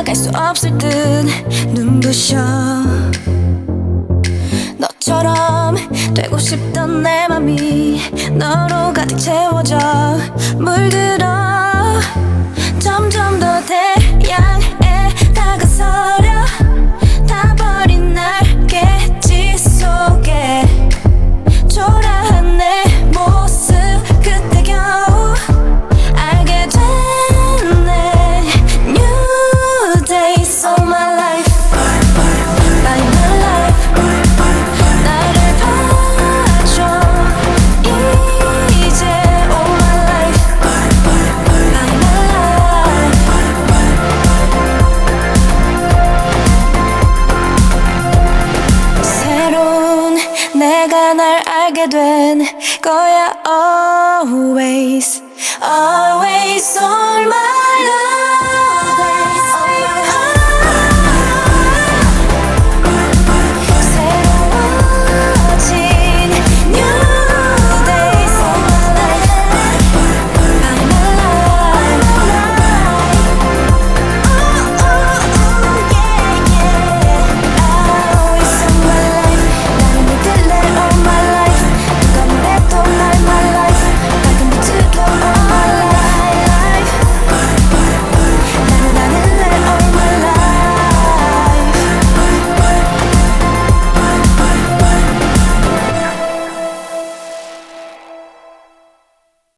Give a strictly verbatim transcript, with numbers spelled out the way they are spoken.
알 수 없을 듯 눈부셔. 너처럼 되고 싶던 내 맘이 너로 가득 채워져 물들어. 점점 더 태양에 다가서려 타버린 날개짓 속에 초라한 내 모습 그때 겨우 알게 됐네. New days of my life, like my life. 나를 봐줘 이제 all my life, like my life. 새로운 내가 날 알게 된 거야. Always, always all my